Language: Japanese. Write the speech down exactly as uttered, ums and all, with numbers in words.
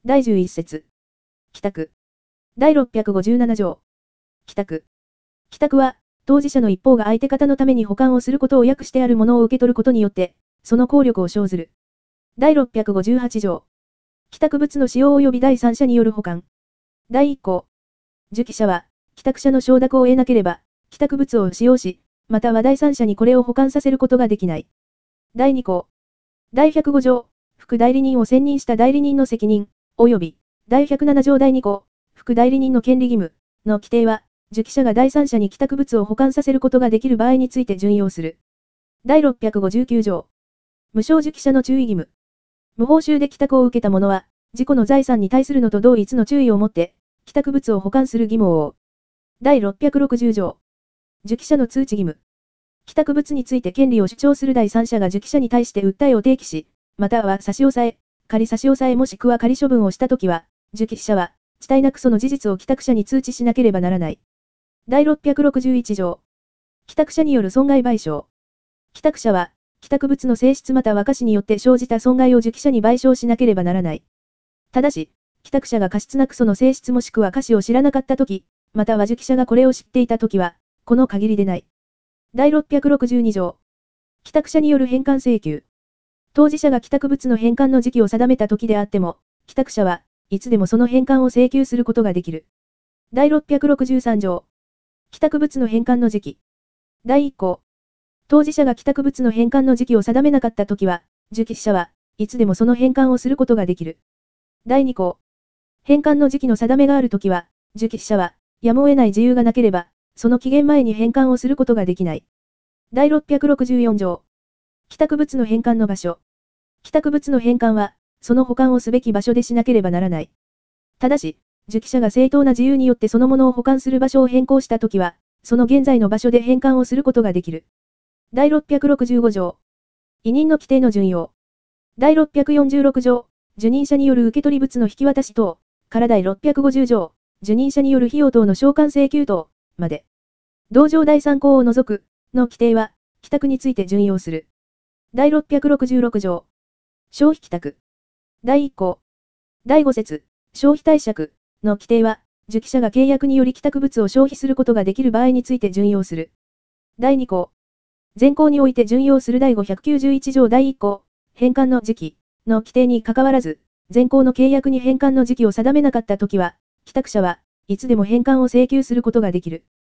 だいじゅういっ節。帰宅。だいろっぴゃくごじゅうなな条。帰宅。帰宅は、当事者の一方が相手方のために保管をすることを訳してあるものを受け取ることによって、その効力を生ずる。だいろっぴゃくごじゅうはち条。帰宅物の使用及び第三者による保管。だいいっ項。受寄者は、帰宅者の承諾を得なければ、帰宅物を使用し、または第三者にこれを保管させることができない。だいに項。だいひゃくご条。副代理人を選任した代理人の責任、及び、だいひゃくなな条だいに項。副代理人の権利義務の規定は、受寄者が第三者に帰宅物を保管させることができる場合について準用する。だいろっぴゃくごじゅうきゅう条。無償受寄者の注意義務。無報酬で帰宅を受けた者は、自己の財産に対するのと同一の注意をもって、帰宅物を保管する義務を負う。だいろっぴゃくろくじゅう条。受寄者の通知義務。帰宅物について権利を主張する第三者が受寄者に対して訴えを提起し、または差し押さえ、仮差し押さえもしくは仮処分をしたときは、受寄者は、遅滞なくその事実を帰宅者に通知しなければならない。だいろっぴゃくろくじゅういち条。帰宅者による損害賠償。帰宅者は、帰宅物の性質または過失によって生じた損害を受寄者に賠償しなければならない。ただし、帰宅者が過失なくその性質もしくは過失を知らなかったとき、または受寄者がこれを知っていたときは、この限りでない。だいろっぴゃくろくじゅうに条。帰宅者による返還請求。当事者が帰宅物の返還の時期を定めたときであっても、帰宅者はいつでもその返還を請求することができる。だいろっぴゃくろくじゅうさん条。帰宅物の返還の時期。だいいっ項。当事者が帰宅物の返還の時期を定めなかったときは、受寄者はいつでもその返還をすることができる。だいに項。返還の時期の定めがあるときは、受寄者は、やむを得ない事由がなければ、その期限前に返還をすることができない。だいろっぴゃくろくじゅうよん条。帰宅物の返還の場所。帰宅物の返還は、その保管をすべき場所でしなければならない。ただし、受寄者が正当な自由によってそのものを保管する場所を変更したときは、その現在の場所で返還をすることができる。だいろっぴゃくろくじゅうご条。委任の規定の準用。だいろっぴゃくよんじゅうろく条。受任者による受け取り物の引き渡し等、からだいろっぴゃくごじゅう条。受任者による費用等の償還請求等、まで。同条だいさん項を除く、の規定は、帰宅について準用する。だいろっぴゃくろくじゅうろく条。消費帰宅。だいいっ項。だいご節、消費貸借の規定は、受寄者が契約により帰宅物を消費することができる場合について準用する。だいに項。前項において準用するだいごひゃくきゅうじゅういち条だいいっ項、返還の時期の規定にかかわらず、前項の契約に返還の時期を定めなかったときは、帰宅者はいつでも返還を請求することができる。